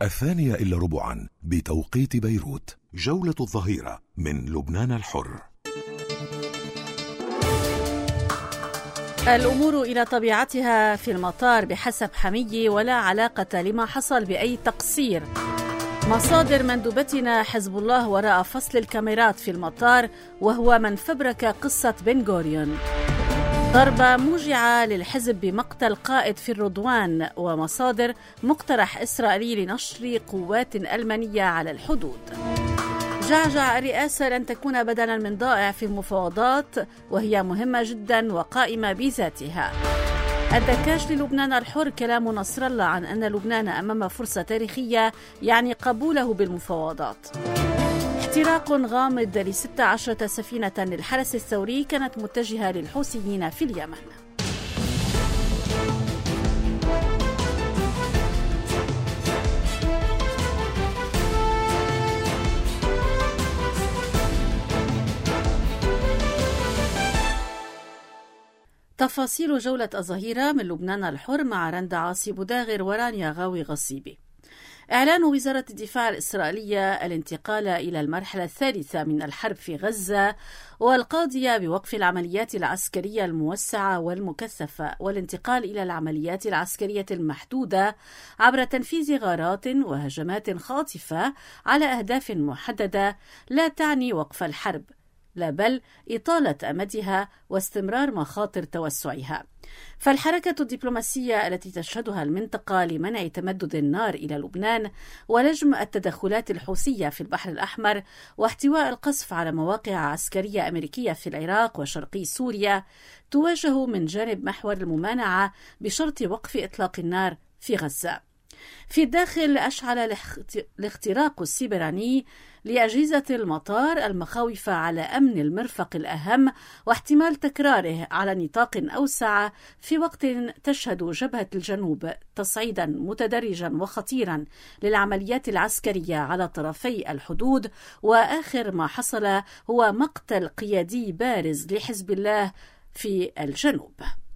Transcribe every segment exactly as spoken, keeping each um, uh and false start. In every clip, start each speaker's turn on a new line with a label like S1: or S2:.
S1: الثانية إلا ربعا بتوقيت بيروت. جولة الظهيرة من لبنان الحر.
S2: الأمور إلى طبيعتها في المطار بحسب حمية، ولا علاقة لما حصل بأي تقصير. مصادر مندوبتنا حزب الله وراء فصل الكاميرات في المطار، وهو من فبرك قصة بن غوريون. ضربة موجعة للحزب بمقتل قائد في الرضوان، ومصادر مقترح إسرائيلي لنشر قوات ألمانية على الحدود. جعجع الرئاسة لن تكون بدلا من ضائع في المفاوضات، وهي مهمة جدا وقائمة بذاتها. الدكاش للبنان الحر، كلام نصر الله عن أن لبنان أمام فرصة تاريخية يعني قبوله بالمفاوضات. احتراق غامض لستة عشرة سفينة للحرس الثوري كانت متجهة للحوثيين في اليمن. تفاصيل جولة الظهيرة من لبنان الحر مع رندا عاصي بوداغر ورانيا غاوي غصيبي. إعلان وزارة الدفاع الإسرائيلية الانتقال إلى المرحلة الثالثة من الحرب في غزة، والقاضية بوقف العمليات العسكرية الموسعة والمكثفة والانتقال إلى العمليات العسكرية المحدودة عبر تنفيذ غارات وهجمات خاطفة على أهداف محددة، لا تعني وقف الحرب، لا بل إطالة أمدها واستمرار مخاطر توسعها. فالحركة الدبلوماسية التي تشهدها المنطقة لمنع تمدد النار إلى لبنان ولجم التدخلات الحوثية في البحر الأحمر واحتواء القصف على مواقع عسكرية أمريكية في العراق وشرقي سوريا تواجه من جانب محور الممانعة بشرط وقف إطلاق النار في غزة. في الداخل أشعل الاختراق السيبراني لأجهزة المطار المخاوف على أمن المرفق الأهم واحتمال تكراره على نطاق أوسع، في وقت تشهد جبهة الجنوب تصعيدا متدرجا وخطيرا للعمليات العسكرية على طرفي الحدود. وآخر ما حصل هو مقتل قيادي بارز لحزب الله في الجنوب.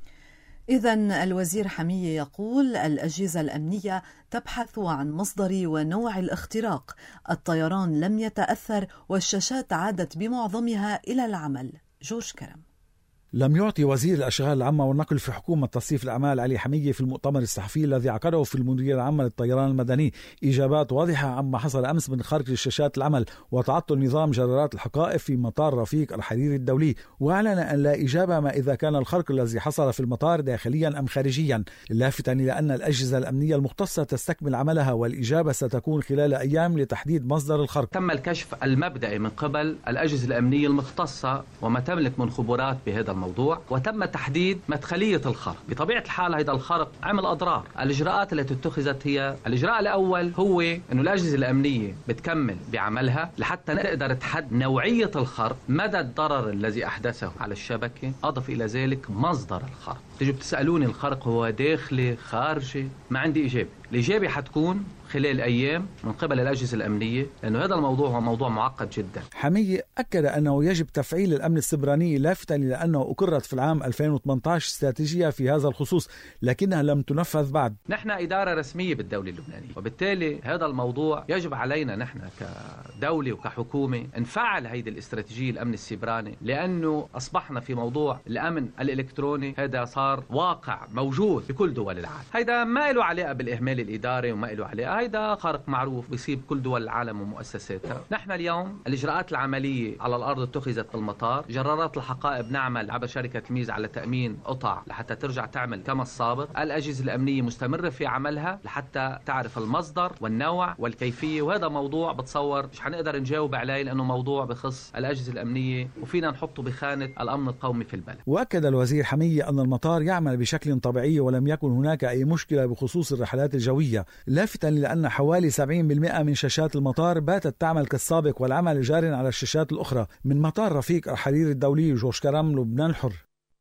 S3: إذن الوزير حمية يقول الأجهزة الأمنية تبحث عن مصدر ونوع الاختراق. الطيران لم يتأثر والشاشات عادت بمعظمها إلى العمل. جورج كرم.
S4: لم يعطي وزير الأشغال العامة والنقل في حكومة تصريف الأعمال علي حمية في المؤتمر الصحفي الذي عقده في المديرية العامة للطيران المدني إجابات واضحة عما حصل أمس من خرق للشاشات العمل وتعطل نظام جرارات الحقائب في مطار رفيق الحريري الدولي، وأعلن أن لا إجابة ما إذا كان الخرق الذي حصل في المطار داخليا أم خارجيا، لافتا إلى أن الأجهزة الأمنية المختصة تستكمل عملها والإجابة ستكون خلال أيام لتحديد مصدر الخرق.
S5: تم الكشف المبدئي من قبل الأجهزة الأمنية المختصة وما تملك من خبرات بهذا الموضوع، وتم تحديد مدخلية الخرق. بطبيعة الحال هذا الخرق عمل أضرار. الإجراءات التي اتخذت هي الإجراء الأول هو أنه الأجهزة الأمنية بتكمل بعملها لحتى نقدر تحدد نوعية الخرق، مدى الضرر الذي أحدثه على الشبكة، أضف إلى ذلك مصدر الخرق. تجوا بتسألوني الخرق هو داخلي خارجي، ما عندي إجابة. الإجابة حتكون خلال أيام من قبل الأجهزة الأمنية، لأنه هذا الموضوع هو موضوع معقد جدا.
S4: حمية أكد أنه يجب تفعيل الأمن السبراني، لافتا إلى أنه أقرت في العام ألفين وثمانية عشر استراتيجية في هذا الخصوص لكنها لم تنفذ بعد.
S5: نحن إدارة رسمية بالدولة اللبنانية، وبالتالي هذا الموضوع يجب علينا نحن كدولة وكحكومة نفعل هيدي الاستراتيجية الأمن السبراني، لأنه أصبحنا في موضوع الأمن الإلكتروني، هذا صار واقع موجود بكل دول العالم. هيدا ما له علاقة بالإهمال الإداري وما له علاقة، هيدا خارق معروف بيصيب كل دول العالم ومؤسساتها. نحن اليوم الإجراءات العملية على الأرض اتخذت بالمطار، جرارات الحقائب نعمل عبر شركة ميز على تأمين قطع لحتى ترجع تعمل كما السابق. الأجهزة الأمنية مستمرة في عملها لحتى تعرف المصدر والنوع والكيفية، وهذا موضوع بتصور مش حنقدر نجاوب عليه لأنه موضوع بخص الأجهزة الأمنية وفينا نحطه بخانة الأمن القومي في البلد.
S4: وأكد الوزير حمية أن المطار يعمل بشكل طبيعي ولم يكن هناك أي مشكلة بخصوص الرحلات الجوية، لافتا لأن حوالي سبعين بالمئة من شاشات المطار باتت تعمل كالسابق والعمل جار على الشاشات الأخرى. من مطار رفيق الحريري الدولي، جورج كرم، لبنان الحر.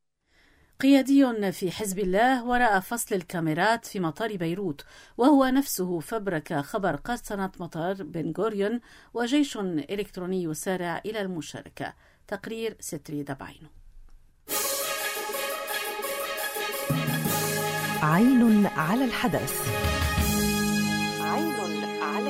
S2: قيادي في حزب الله وراء فصل الكاميرات في مطار بيروت، وهو نفسه فبرك خبر قرصنة مطار بن غوريون، وجيش إلكتروني يسارع إلى المشاركة. تقرير ستري دبعينو.
S6: عين على الحدث. عين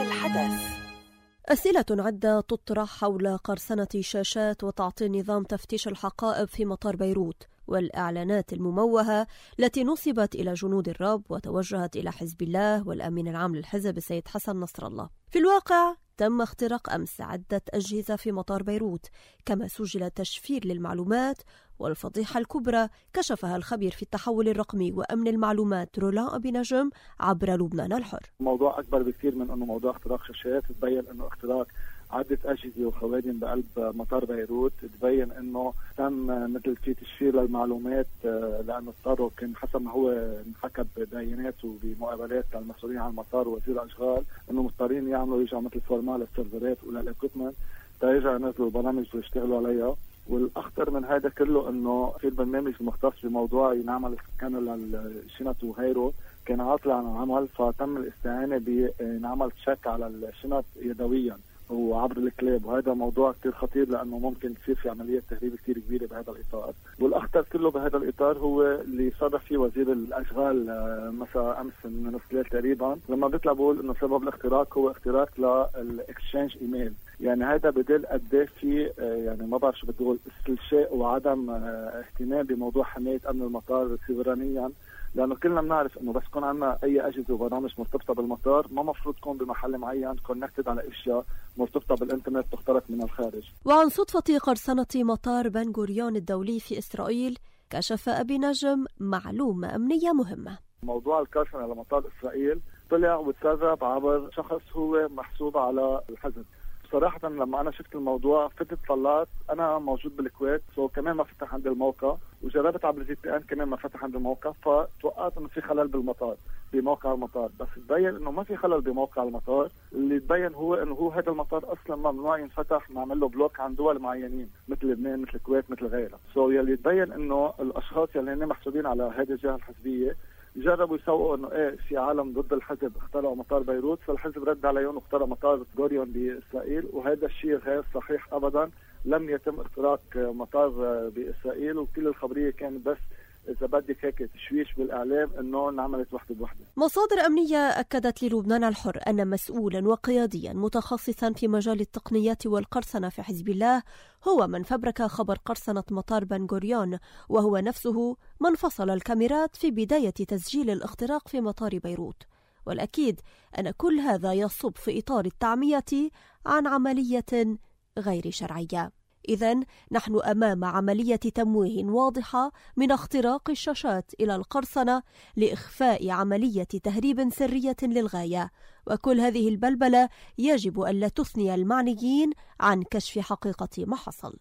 S6: الحدث. أسئلة عدة تطرح حول قرصنة شاشات وتعطيل نظام تفتيش الحقائب في مطار بيروت، والإعلانات المموهة التي نصبت إلى جنود الرب وتوجهت إلى حزب الله والأمين العام للحزب السيد حسن نصر الله. في الواقع تم اختراق أمس عدة أجهزة في مطار بيروت، كما سجل تشفير للمعلومات، والفضيحة الكبرى كشفها الخبير في التحول الرقمي وأمن المعلومات رولان أبي نجم عبر لبنان الحر.
S7: موضوع أكبر بكثير من أنه موضوع اختراق شاشات. تبين أنه اختراق عدة أجهزة وخوادم بقلب مطار بيروت. تبين أنه تم مثل في تشفير للمعلومات، لأنه اضطروا كان حسب ما هو انحكى ببيانات وبمقابلات المسؤولين عن المطار ووزير الأشغال أنه مضطرين يعملوا يرجعوا مثل فورمال للسيرفرات وللإكويبمنت تيرجعوا ينزلوا البرامج ويشتغلوا عليها. والأخطر من هذا كله أنه في البرنامج المختص بموضوع ينعمل كانوا للشنط وغيره كان عاطل عن العمل، فتم الاستعانة بنعمل تشيك على الشنط يدويا وعبر الكلاب، وهذا موضوع كتير خطير لأنه ممكن يصير في عملية تهريب كتير كبيرة بهذا الإطار. والأخطر كله بهذا الإطار هو اللي صرح فيه وزير الأشغال مساء أمس من نص الليل تقريبا، لما بيطلع بقول إنه سبب الاختراق هو اختراق للإكسشينج إيميل. يعني هذا بدل قد في يعني ما بعرف شو بدي أقول استلشاء وعدم اهتمام بموضوع حماية أمن المطار سيبرانيا، لأنه كلنا بنعرف إنه بس يكون عندنا أي أجهزة وبرامج مرتبطة بالمطار ما مفروض تكون بمحل معين كونكتد على أشياء مرتبطة بالإنترنت تخترق من الخارج.
S6: وعن صدفة قرصنة مطار بن غوريون الدولي في إسرائيل كشف أبي نجم معلومة أمنية مهمة.
S7: موضوع القرصنة لمطار إسرائيل طلع وتسرب عبر شخص هو محسوب على الحزب. صراحة لما أنا شفت الموضوع فتت طلعت أنا موجود بالكويت، سو كمان ما فتح عند الموقع، وجربت عبر الفي بي إن كمان ما فتح عند الموقع، فتوقعت إنه في خلل بالمطار بموقع المطار، بس تبين إنه ما في خلل بموقع المطار. اللي تبين هو إنه هو هذا المطار أصلا ممنوع ينفتح، معمل له بلوك عن دول معينين مثل لبنان مثل الكويت مثل غيرها. سو يلي تبين إنه الأشخاص يلي هن محسوبين على هذه الجهة الحزبية جربوا يسوقوا انه ايه في عالم ضد الحزب اخترعوا مطار بيروت، فالحزب رد عليهم واخترع مطار غوريون باسرائيل، وهذا الشيء غير صحيح ابدا. لم يتم اختراق مطار باسرائيل، وكل الخبريه كانت بس إذا بدك هيك تشويش بالإعلام إنه انعملت وحدة بوحدة.
S6: مصادر أمنية أكدت للبنان الحر أن مسؤولا وقياديا متخصصا في مجال التقنيات والقرصنة في حزب الله هو من فبرك خبر قرصنة مطار بن غوريون، وهو نفسه من فصل الكاميرات في بداية تسجيل الاختراق في مطار بيروت. والأكيد أن كل هذا يصب في إطار التعمية عن عملية غير شرعية. إذن نحن أمام عملية تمويه واضحة من اختراق الشاشات إلى القرصنة لإخفاء عملية تهريب سرية للغاية، وكل هذه البلبلة يجب ألا تثني المعنيين عن كشف حقيقة ما حصل.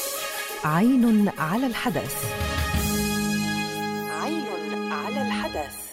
S3: عين على الحدث.
S6: عين على الحدث.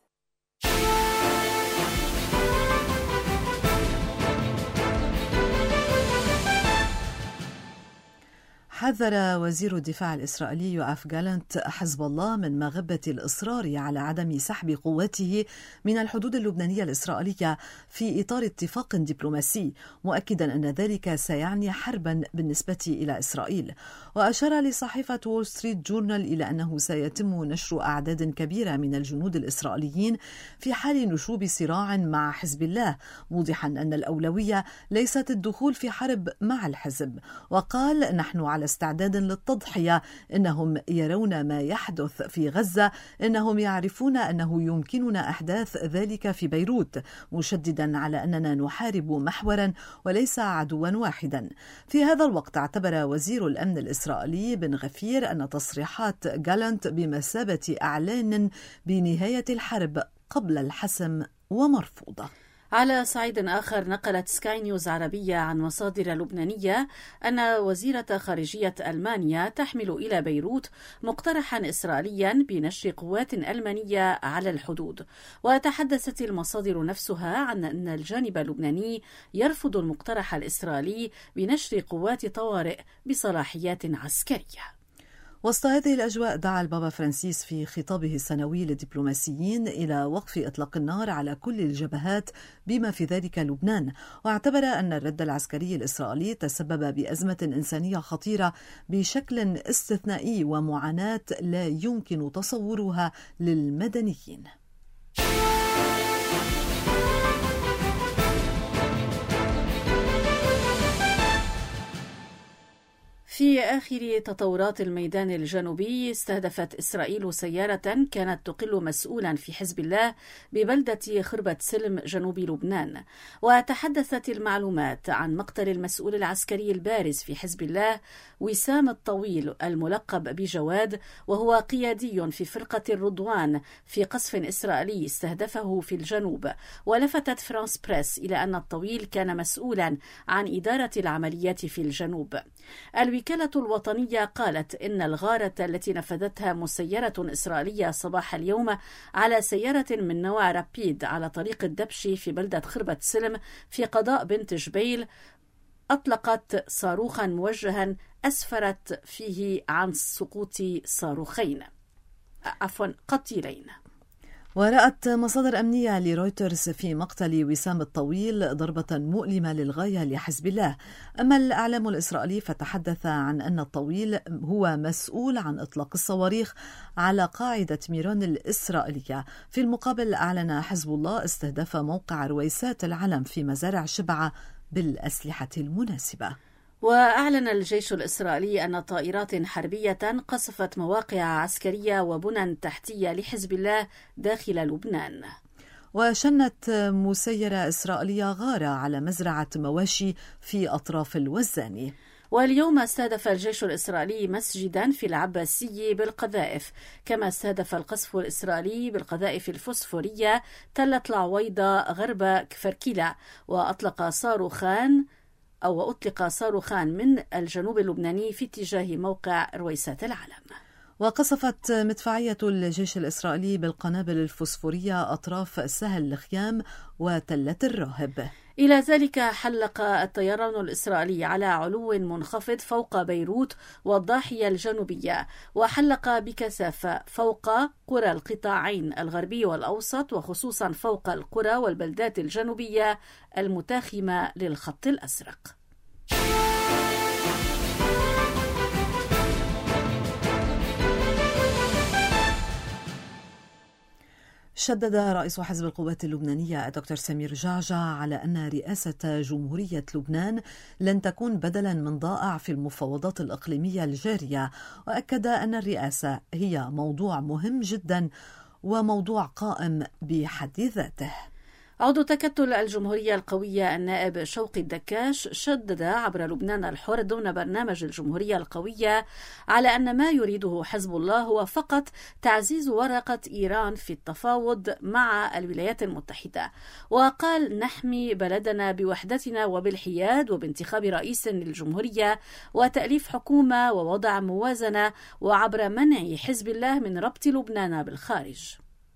S3: حذر وزير الدفاع الإسرائيلي يوآف جالنت حزب الله من مغبة الإصرار على عدم سحب قواته من الحدود اللبنانية الإسرائيلية في إطار اتفاق دبلوماسي، مؤكدا أن ذلك سيعني حربا بالنسبة إلى إسرائيل. وأشار لصحيفة وول ستريت جورنال إلى أنه سيتم نشر أعداد كبيرة من الجنود الإسرائيليين في حال نشوب صراع مع حزب الله، موضحا أن الأولوية ليست الدخول في حرب مع الحزب. وقال: نحن على استعداد للتضحية، إنهم يرون ما يحدث في غزة، إنهم يعرفون أنه يمكننا أحداث ذلك في بيروت، مشددا على أننا نحارب محورا وليس عدوا واحدا. في هذا الوقت اعتبر وزير الأمن الإسرائيلي بن غفير أن تصريحات جالنت بمثابة إعلان بنهاية الحرب قبل الحسم ومرفوضة.
S2: على صعيد آخر، نقلت سكاي نيوز عربية عن مصادر لبنانية أن وزيرة خارجية ألمانيا تحمل إلى بيروت مقترحا إسرائيليا بنشر قوات ألمانية على الحدود. وتحدثت المصادر نفسها عن أن الجانب اللبناني يرفض المقترح الإسرائيلي بنشر قوات طوارئ بصلاحيات عسكرية.
S3: وسط هذه الأجواء دعا البابا فرانسيس في خطابه السنوي للدبلوماسيين إلى وقف إطلاق النار على كل الجبهات بما في ذلك لبنان، واعتبر أن الرد العسكري الإسرائيلي تسبب بأزمة إنسانية خطيرة بشكل استثنائي ومعاناة لا يمكن تصورها للمدنيين.
S2: في آخر تطورات الميدان الجنوبي، استهدفت إسرائيل سيارة كانت تقل مسؤولا في حزب الله ببلدة خربة سلم جنوب لبنان. وتحدثت المعلومات عن مقتل المسؤول العسكري البارز في حزب الله وسام الطويل الملقب بجواد، وهو قيادي في فرقة الرضوان، في قصف إسرائيلي استهدفه في الجنوب. ولفتت فرانس بريس إلى أن الطويل كان مسؤولا عن إدارة العمليات في الجنوب. الوكالة الوطنية قالت إن الغارة التي نفذتها مسيرة إسرائيلية صباح اليوم على سيارة من نوع رابيد على طريق الدبش في بلدة خربة سلم في قضاء بنت جبيل أطلقت صاروخا موجها أسفرت فيه عن سقوط صاروخين عفوا قتيلين.
S3: ورأت مصادر أمنية لرويترز في مقتل وسام الطويل ضربة مؤلمة للغاية لحزب الله. أما الإعلام الإسرائيلي فتحدث عن أن الطويل هو مسؤول عن إطلاق الصواريخ على قاعدة ميرون الإسرائيلية. في المقابل أعلن حزب الله استهداف موقع رويسات العلم في مزارع شبعة بالأسلحة المناسبة.
S2: وأعلن الجيش الإسرائيلي أن طائرات حربية قصفت مواقع عسكرية وبنى تحتية لحزب الله داخل لبنان.
S3: وشنت مسيرة إسرائيلية غارة على مزرعة مواشي في أطراف الوزاني.
S2: واليوم استهدف الجيش الإسرائيلي مسجدا في العباسي بالقذائف، كما استهدف القصف الإسرائيلي بالقذائف الفوسفورية تلة العويضة غرب كفركيلة، وأطلق صاروخان أو أطلق صاروخان من الجنوب اللبناني في اتجاه موقع رويسات العلم.
S3: وقصفت مدفعية الجيش الإسرائيلي بالقنابل الفوسفورية أطراف سهل الخيام وتلة الراهب.
S2: إلى ذلك حلق الطيران الإسرائيلي على علو منخفض فوق بيروت والضاحية الجنوبية، وحلق بكثافة فوق قرى القطاعين الغربي والأوسط، وخصوصا فوق القرى والبلدات الجنوبية المتاخمة للخط الأزرق.
S3: شدد رئيس حزب القوات اللبنانية الدكتور سمير جعجع على أن رئاسة جمهورية لبنان لن تكون بدلا من ضائع في المفاوضات الإقليمية الجارية، وأكد أن الرئاسة هي موضوع مهم جدا وموضوع قائم بحد ذاته.
S2: عضو تكتل الجمهورية القوية النائب شوقي الدكاش شدد عبر لبنان الحر ضمن برنامج الجمهورية القوية على أن ما يريده حزب الله هو فقط تعزيز ورقة إيران في التفاوض مع الولايات المتحدة. وقال: نحمي بلدنا بوحدتنا وبالحياد وبانتخاب رئيس للجمهورية وتأليف حكومة ووضع موازنة، وعبر منع حزب الله من ربط لبنان بالخارج.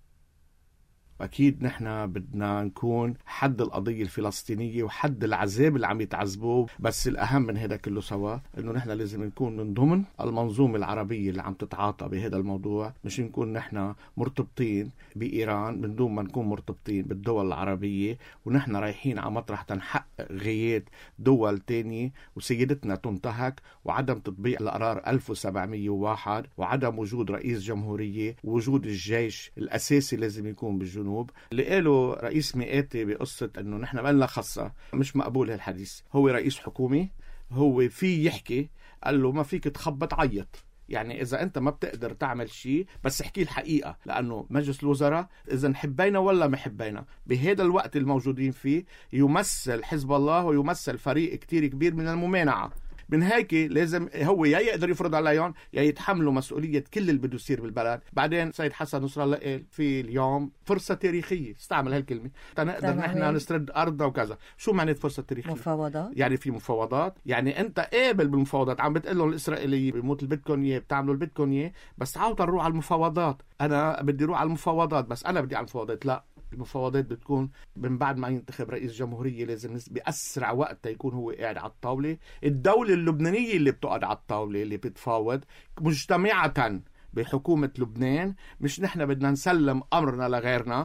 S8: أكيد نحن بدنا نكون حد القضية الفلسطينية وحد العذاب اللي عم يتعذبوه، بس الأهم من هذا كله سوا إنه نحن لازم نكون من ضمن المنظومة العربية اللي عم تتعاطى بهذا الموضوع، مش نكون نحن مرتبطين بإيران من دون ما نكون مرتبطين بالدول العربية، ونحن رايحين على مطرح تنحقق غايات دول تانية وسيدتنا تنتهك، وعدم تطبيق القرار ألف وسبعمية وواحد، وعدم وجود رئيس جمهورية، ووجود الجيش الأساسي لازم يكون بالجنوب. اللي قاله رئيس مئاتي بقصة انه نحن مالنا خاصة مش مقبول هالحديث. هو رئيس حكومي، هو في يحكي، قال له ما فيك تخبط عيط، يعني إذا أنت ما بتقدر تعمل شيء بس احكي الحقيقة، لأنه مجلس الوزراء إذا حبينا ولا ما حبينا بهذا الوقت الموجودين فيه يمثل حزب الله ويمثل فريق كتير كبير من الممانعة. من هيك لازم هو يا يقدر يفرض عليهم يا يتحملوا مسؤولية كل اللي بده يصير بالبلد. بعدين سيد حسن نصر الله قال في اليوم فرصة تاريخية، استعمل هالكلمة، تنقدر نحن نسترد أرضنا وكذا. شو معنى فرصة تاريخية؟
S3: مفاوضات،
S8: يعني في مفاوضات، يعني أنت قابل بالمفاوضات، عم بتقول لهم الإسرائيلية بموت اللي بدكم إياه، بتعملوا اللي بدكم إياه، بس تعالوا نروح على المفاوضات. أنا بدي أروح على المفاوضات، بس أنا بدي على المفاوضات. لا، المفاوضات بتكون من بعد ما ينتخب رئيس جمهورية، لازم بأسرع وقت يكون هو قاعد على الطاولة. الدولة اللبنانية اللي بتقعد على الطاولة اللي بتفاوض مجتمعة بحكومة لبنان، مش نحن بدنا نسلم أمرنا لغيرنا.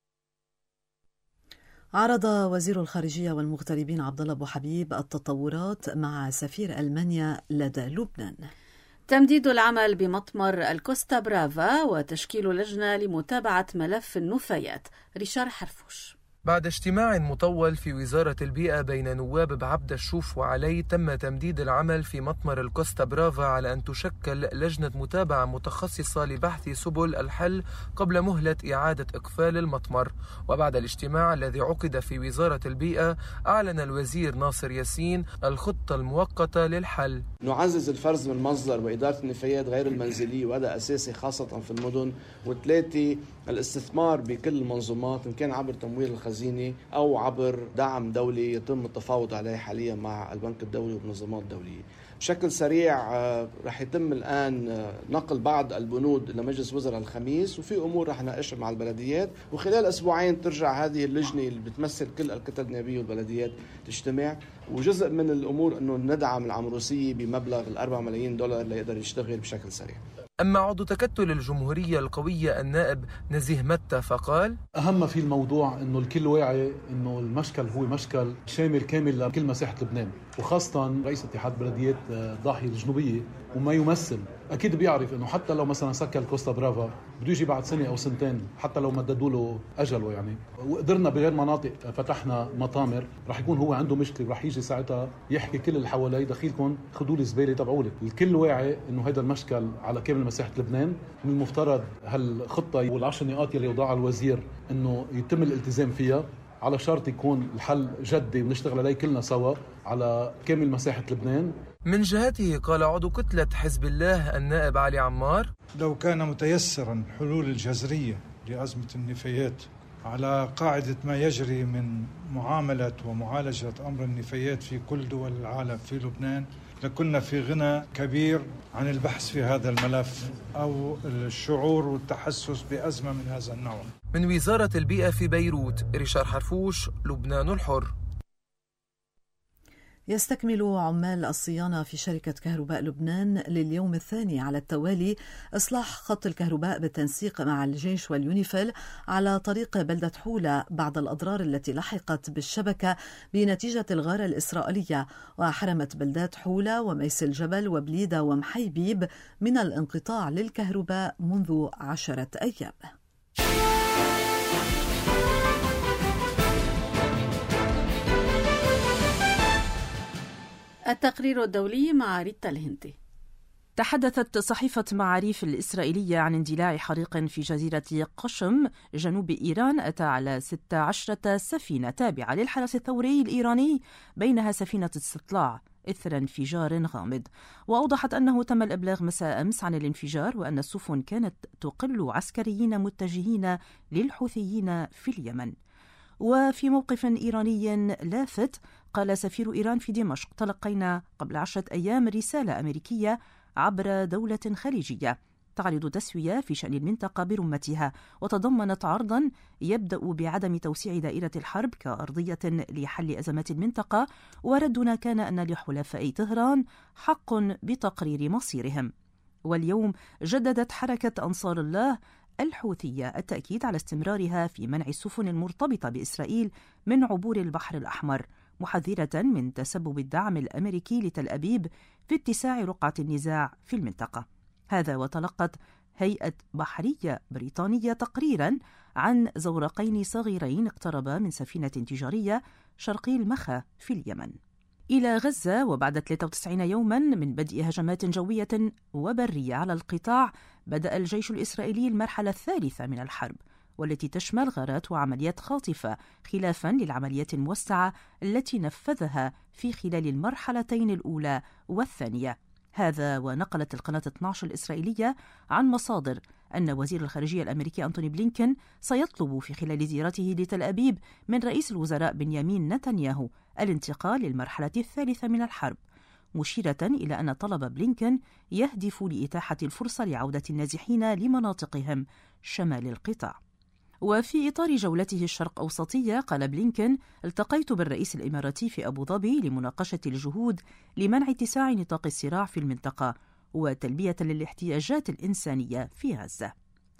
S3: عرض وزير الخارجية والمغتربين عبدالله أبو حبيب التطورات مع سفير ألمانيا لدى لبنان.
S2: تمديد العمل بمطمر الكوستا برافا وتشكيل لجنة لمتابعة ملف النفايات. ريشار حرفوش.
S9: بعد اجتماع مطول في وزارة البيئة بين نواب بعبد الشوف وعلي، تم تمديد العمل في مطمر الكوستا برافا على أن تشكل لجنة متابعة متخصصة لبحث سبل الحل قبل مهلة إعادة إقفال المطمر. وبعد الاجتماع الذي عقد في وزارة البيئة، أعلن الوزير ناصر ياسين الخطة المؤقتة للحل.
S10: نعزز الفرز من مصدر وإدارة النفايات غير المنزلية، وهذا أساسي خاصة في المدن. وثلاثة، الاستثمار بكل المنظومات إن كان عبر تمويل الخزينة أو عبر دعم دولي يتم التفاوض عليه حاليا مع البنك الدولي والمنظمات الدولية. بشكل سريع رح يتم الآن نقل بعض البنود لمجلس وزراء الخميس، وفي أمور رح نناقشها مع البلديات، وخلال أسبوعين ترجع هذه اللجنة اللي بتمثل كل الكتل النيابية والبلديات تجتمع. وجزء من الأمور أنه ندعم العمروسية بمبلغ الأربع ملايين دولار ليقدر يشتغل بشكل سريع.
S9: أما عضو تكتل الجمهورية القوية النائب نزيه متى فقال:
S11: أهم ما في الموضوع أنه الكل واعي أنه المشكل هو مشكل شامل كامل لكل مساحة لبنان، وخاصة رئيس اتحاد بلديات الضاحية الجنوبية وما يمثل أكيد بيعرف أنه حتى لو مثلا سكر كوستا برافا بده يجي بعد سنة أو سنتين، حتى لو مددوا له أجله يعني، وقدرنا بغير مناطق فتحنا مطامر، رح يكون هو عنده مشكلة، رح يجي ساعتها يحكي كل اللي حواليه دخيلكم خدوا لي زبالة تبعولي. الكل واعي أنه هذا المشكل على كامل مساحة لبنان. من المفترض هالخطة والعشر نقاط اللي وضعها الوزير أنه يتم الالتزام فيها، على شرط يكون الحل جدي ونشتغل عليه كلنا سوا على كامل مساحة لبنان.
S9: من جهته قال عضو كتلة حزب الله النائب علي عمار:
S12: لو كان متيسرا الحلول الجذرية لأزمة النفايات على قاعدة ما يجري من معاملة ومعالجة أمر النفايات في كل دول العالم في لبنان، لكنا في غنى كبير عن البحث في هذا الملف أو الشعور والتحسس بأزمة من هذا النوع.
S9: من وزارة البيئة في بيروت، ريشار حرفوش، لبنان الحر.
S3: يستكمل عمال الصيانة في شركة كهرباء لبنان لليوم الثاني على التوالي إصلاح خط الكهرباء بالتنسيق مع الجيش واليونيفيل على طريق بلدة حولة بعد الأضرار التي لحقت بالشبكة بنتيجة الغارة الإسرائيلية، وحرمت بلدات حولة وميس الجبل وبليدة ومحيبيب من الانقطاع للكهرباء منذ عشرة أيام.
S2: التقرير الدولي مع ريتا الهندي.
S13: تحدثت صحيفة معاريف الإسرائيلية عن اندلاع حريق في جزيرة قشم جنوب إيران أتى على ستة عشر سفينة تابعة للحرس الثوري الإيراني، بينها سفينة استطلاع إثر انفجار غامض. وأوضحت أنه تم الإبلاغ مساء أمس عن الانفجار، وأن السفن كانت تقل عسكريين متجهين للحوثيين في اليمن. وفي موقف إيراني لافت، قال سفير إيران في دمشق: تلقينا قبل عشرة أيام رسالة أمريكية عبر دولة خليجية تعرض تسوية في شأن المنطقة برمتها، وتضمنت عرضا يبدأ بعدم توسيع دائرة الحرب كأرضية لحل أزمات المنطقة، وردنا كان أن لحلفاء طهران حق بتقرير مصيرهم. واليوم جددت حركة أنصار الله الحوثية التأكيد على استمرارها في منع السفن المرتبطة بإسرائيل من عبور البحر الأحمر، محذرة من تسبب الدعم الأمريكي لتل أبيب في اتساع رقعة النزاع في المنطقة. هذا وتلقت هيئة بحرية بريطانية تقريرا عن زورقين صغيرين اقتربا من سفينة تجارية شرقي المخا في اليمن. إلى غزة، وبعد ثلاثة وتسعين يوما من بدء هجمات جوية وبرية على القطاع، بدأ الجيش الإسرائيلي المرحلة الثالثة من الحرب، والتي تشمل غارات وعمليات خاطفة، خلافا للعمليات الموسعة التي نفذها في خلال المرحلتين الأولى والثانية. هذا ونقلت القناة اثني عشر الإسرائيلية عن مصادر أن وزير الخارجية الأمريكي أنتوني بلينكن سيطلب في خلال زيارته لتل أبيب من رئيس الوزراء بنيامين نتنياهو الانتقال للمرحلة الثالثة من الحرب، مشيرة إلى أن طلب بلينكن يهدف لإتاحة الفرصة لعودة النازحين لمناطقهم شمال القطاع. وفي إطار جولته الشرق أوسطية، قال بلينكن: التقيت بالرئيس الإماراتي في أبو ظبي لمناقشة الجهود لمنع اتساع نطاق الصراع في المنطقة وتلبية للاحتياجات الإنسانية في غزة.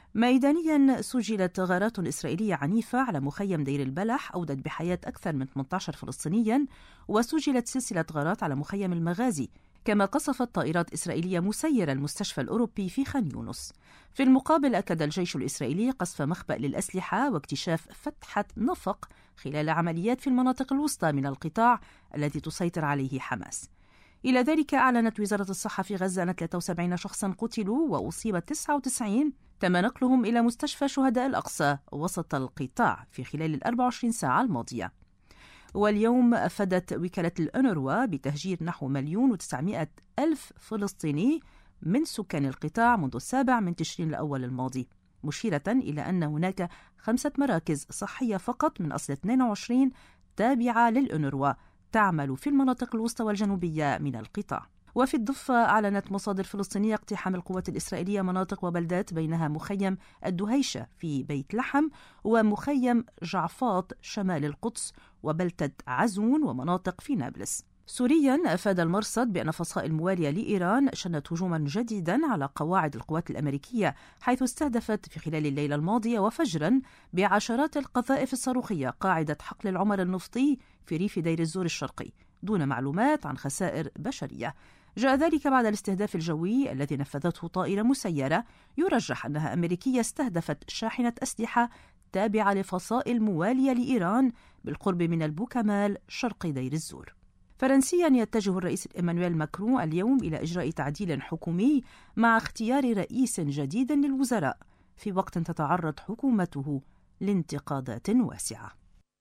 S13: ميدانيا سجلت غارات إسرائيلية عنيفة على مخيم دير البلح أودت بحياة أكثر من ثمانية عشر فلسطينيا، وسجلت سلسلة غارات على مخيم المغازي، كما قصفت طائرات إسرائيلية مسيرة المستشفى الأوروبي في خان يونس. في المقابل أكد الجيش الإسرائيلي قصف مخبأ للأسلحة واكتشاف فتحة نفق خلال عمليات في المناطق الوسطى من القطاع التي تسيطر عليه حماس. إلى ذلك أعلنت وزارة الصحة في غزة أن ثلاثة وسبعين شخصا قتلوا وأصيب تسعة وتسعين، تم نقلهم إلى مستشفى شهداء الأقصى وسط القطاع في خلال الأربع وعشرين ساعة الماضية. واليوم أفادت وكالة الأونروا بتهجير نحو مليون وتسعمائة ألف فلسطيني من سكان القطاع منذ السابع من تشرين الأول الماضي، مشيرة إلى أن هناك خمسة مراكز صحية فقط من أصل اثنين وعشرين تابعة للأونروا تعمل في المناطق الوسطى والجنوبية من القطاع. وفي الضفة أعلنت مصادر فلسطينية اقتحام القوات الإسرائيلية مناطق وبلدات بينها مخيم الدهيشة في بيت لحم ومخيم جعفاط شمال القدس وبلدة عزون ومناطق في نابلس. سوريا أفاد المرصد بأن فصائل موالية لإيران شنت هجوما جديدا على قواعد القوات الأمريكية، حيث استهدفت في خلال الليلة الماضية وفجرا بعشرات القذائف الصاروخية قاعدة حقل العمر النفطي في ريف دير الزور الشرقي دون معلومات عن خسائر بشرية. جاء ذلك بعد الاستهداف الجوي الذي نفذته طائرة مسيرة يرجح أنها أمريكية استهدفت شاحنة أسلحة تابعة لفصائل موالية لإيران بالقرب من البوكمال شرقي دير الزور. فرنسيا يتجه الرئيس إيمانويل ماكرون اليوم إلى إجراء تعديل حكومي مع اختيار رئيس جديد للوزراء في وقت تتعرض حكومته لانتقادات واسعة.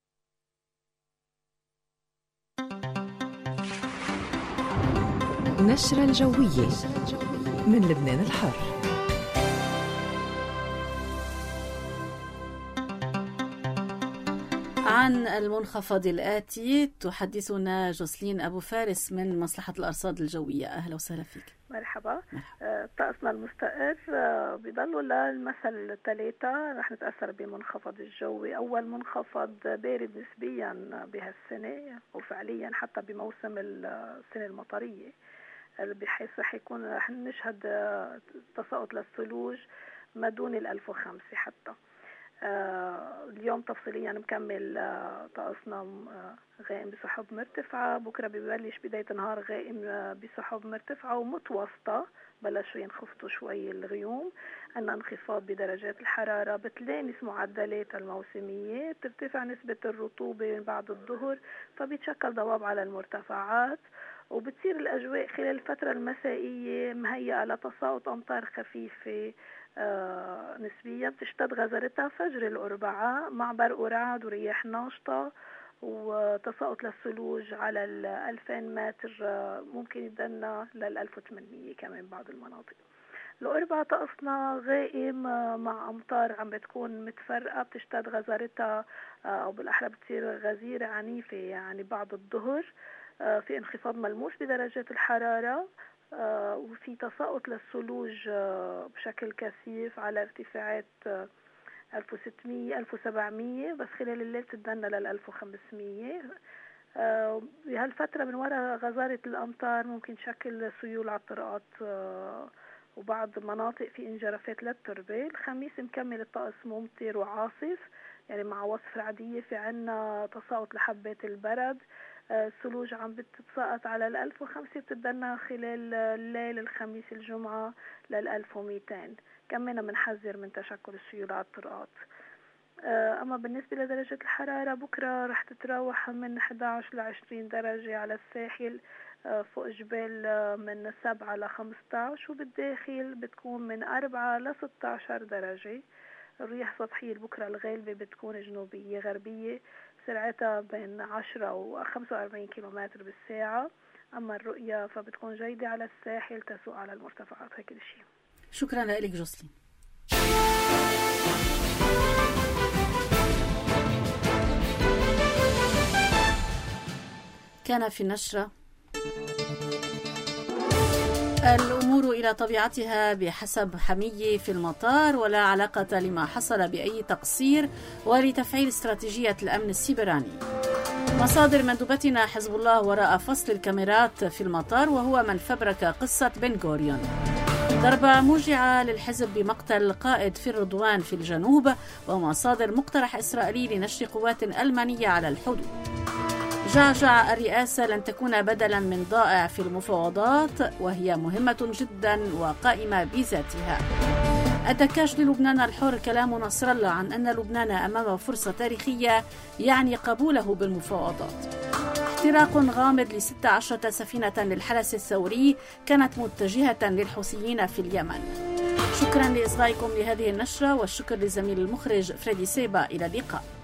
S14: نشرة الجوية من لبنان الحر.
S2: عن المنخفض الآتي تحدثنا جوسلين أبو فارس من مصلحة الأرصاد الجوية. أهلا وسهلا فيك.
S15: مرحبا. آه، طقسنا المستقر آه، بيضلوا للمساء الثلاثة رح نتأثر بمنخفض الجوي. أول منخفض بارد نسبيا بهالسنة وفعليا حتى بموسم السنة المطرية، بحيث رح يكون رح نشهد تساقط للثلوج ما دون الألف وخمسة حتى. آه اليوم تفصيليا مكمل آه طقسنا آه غائم بسحب مرتفعة. بكرة ببلش بداية النهار غائم آه بسحب مرتفعة ومتوسطة، بلشوا ينخفضوا شوي الغيوم. عندنا انخفاض بدرجات الحرارة، بتلامس معدلات الموسمية، ترتفع نسبة الرطوبة بعد الظهر فبيتشكل ضباب على المرتفعات، وبتصير الأجواء خلال الفترة المسائية مهيئة لتساقط أمطار خفيفة آه نسبيا. بتشتد غزرتها فجر الأربعاء مع برق ورعد ورياح ناشطة وتساقط للثلوج على الألفين متر، آه ممكن يدنا للألف وثمانمية كمان بعض المناطق. الأربعاء طقسنا غائم آه مع أمطار عم بتكون متفرقة، بتشتد غزرتها آه أو بالأحرى بتصير غزيرة عنيفة يعني بعد الظهر. آه في انخفاض ملموس بدرجات الحرارة، آه وفي تساقط للثلوج آه بشكل كثيف على ارتفاعات آه ألف وستمية ألف وسبعمية، بس خلال الليل تدنا لل ألف وخمسمية. آه بهالفترة من وراء غزارة الأمطار ممكن تشكل سيول على الطرقات آه وبعض المناطق في انجرافات للتربة. الخميس مكمل الطقس ممطر وعاصف يعني مع وصف رعدية، في عنا تساقط لحبات البرد. الثلوج عم بتتساقط على الألف وخمسة، بتدنا خلال الليل الخميس الجمعة للألف ومئتين. كمان بنحذر من تشكل السيول على الطرقات. أما بالنسبة لدرجة الحرارة بكرة رح تتراوح من إحدى عشر لعشرين درجة على الساحل، فوق جبال من سبعة لخمسة عشر، وبالداخل بتكون من أربعة لستة عشر درجة. الرياح سطحية بكرة الغالبة بتكون جنوبية غربية، سرعتها بين عشرة وخمسة وأربعين كيلومتر بالساعة. أما الرؤية فبتكون جيدة على الساحل، تسوق على المرتفعات. هيك الشيء.
S2: شكرا لك جوسلين. كان في النشرة الأمور إلى طبيعتها بحسب حمية في المطار، ولا علاقة لما حصل بأي تقصير، ولتفعيل استراتيجية الأمن السيبراني. مصادر مندوبتنا حزب الله وراء فصل الكاميرات في المطار، وهو من فبرك قصة بن غوريون. ضربة موجعة للحزب بمقتل قائد في الرضوان في الجنوب، ومصادر مقترح إسرائيلي لنشر قوات ألمانية على الحدود. جعجع الرئاسة لن تكون بدلا من ضائع في المفاوضات، وهي مهمة جدا وقائمة بذاتها. الدكاش للبنان الحر كلام نصر الله عن أن لبنان أمام فرصة تاريخية يعني قبوله بالمفاوضات. احتراق غامض لست عشرة سفينة للحرس الثوري كانت متجهة للحوثيين في اليمن. شكرا لإصغائكم لهذه النشرة، والشكر لزميل المخرج فريدي سيبا. إلى اللقاء.